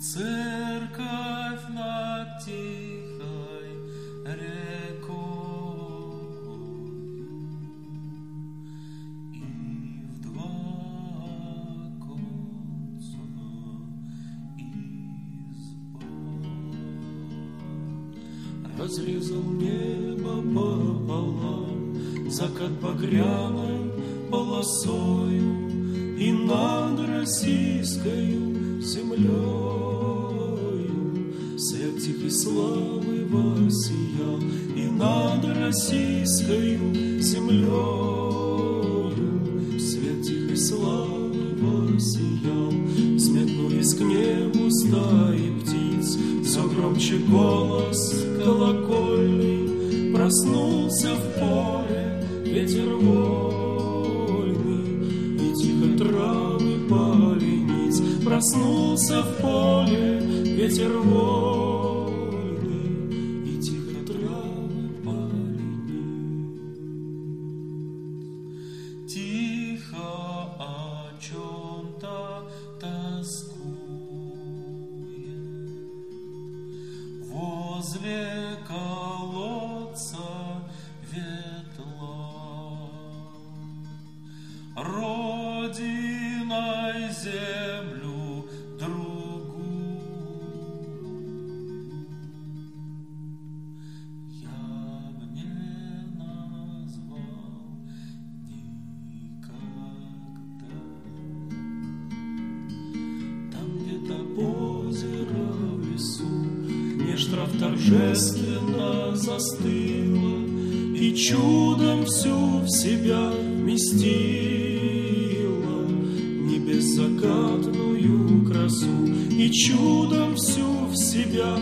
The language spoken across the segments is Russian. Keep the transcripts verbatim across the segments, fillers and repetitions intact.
Церковь над тихой рекою, и в два конца изба. Разрезал небо пополам закат багряной полосою, и над российскою землею свет тихой славы воссиял, и над российскою землею свет тихой славы воссиял. Взметнулись к небу стаи птиц, все громче голос колокольный, проснулся в поле ветер вольный, и тихо травы полениц. Проснулся в поле ветер вольный, и тихо травы полениц. Тихо о чем-то тоскует возле колодца ветла. Родиной землю другую я б не назвал никогда. Там где-то озеро в лесу меж трав торжественно застыло, и чудом всю в себя вместила небеззакатную красу, и чудом всю в себя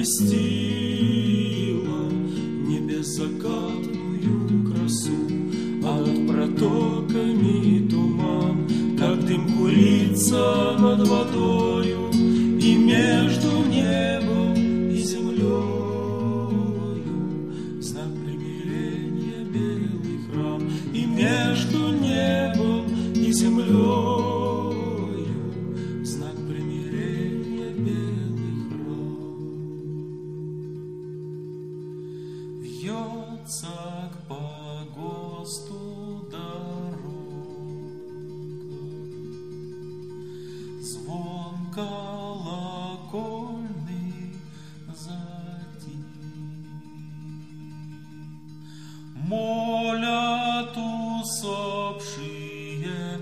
вместила небеззакатную красу. А над протоками туман, как дым курица над водою, и между небом и землею знак примирения белый храм, и между небом и землею знак примирения белый храм. Вьется к погосту дорога, звон колокольный затих. Молят усопшие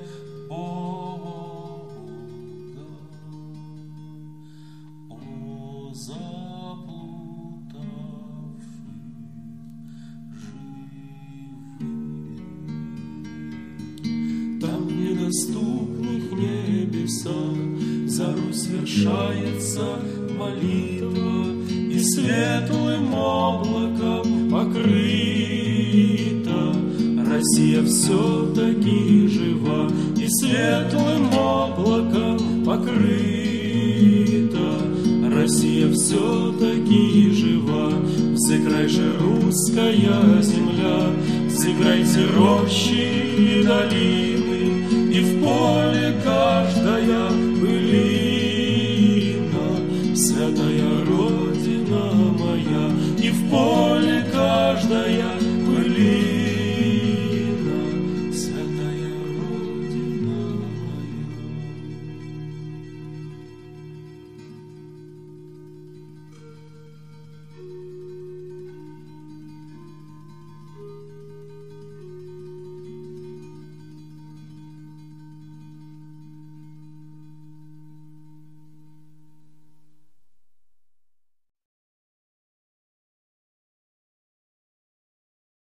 Бога о заплутавших живых. Там в недоступных небесах за Русь свершается молитва, и светлым облаком покрыта Россия все-таки жива, и светлым облаком покрыта Россия все-таки жива. Взыграй же, русская земля, взыграйте рощи и долины, и в поле